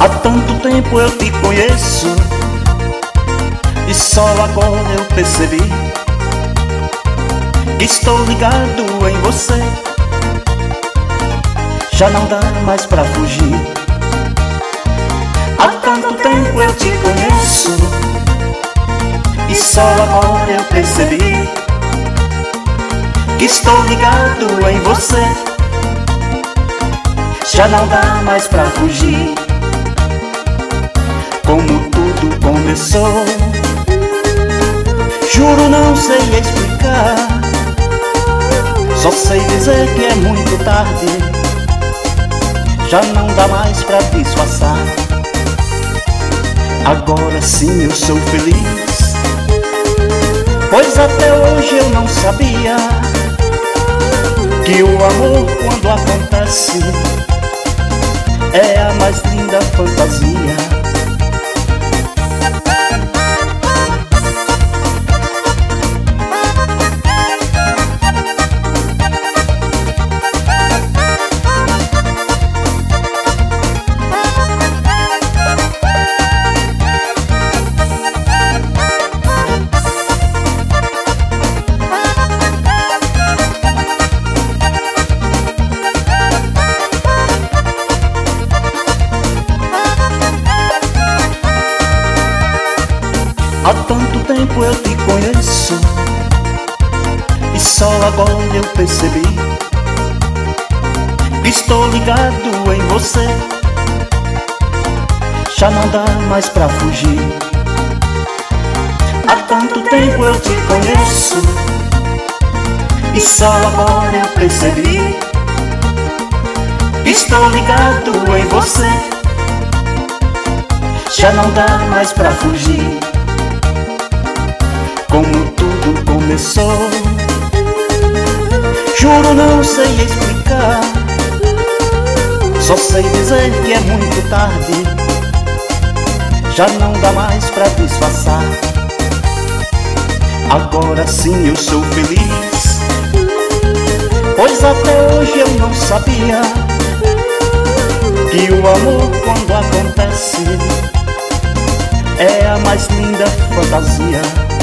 Há tanto tempo eu te conheço e só agora eu percebi que estou ligado em você. Já não dá mais pra fugir. Há tanto tempo eu te conheço e só agora eu percebi que estou ligado em você. Já não dá mais pra fugir. Como tudo começou, juro não sei explicar. Só sei dizer que é muito tarde. Já não dá mais pra disfarçar. Agora sim eu sou feliz, pois até hoje eu não sabia que o amor, quando acontece, é a mais linda fantasia. Há tanto tempo eu te conheço e só agora eu percebi que estou ligado em você. Já não dá mais pra fugir. Há tanto tempo eu te conheço e só agora eu percebi que estou ligado em você. Já não dá mais pra fugir. Como tudo começou, juro não sei explicar. Só sei dizer que é muito tarde. Já não dá mais pra disfarçar. Agora sim eu sou feliz, pois até hoje eu não sabia que o amor, quando acontece, é a mais linda fantasia.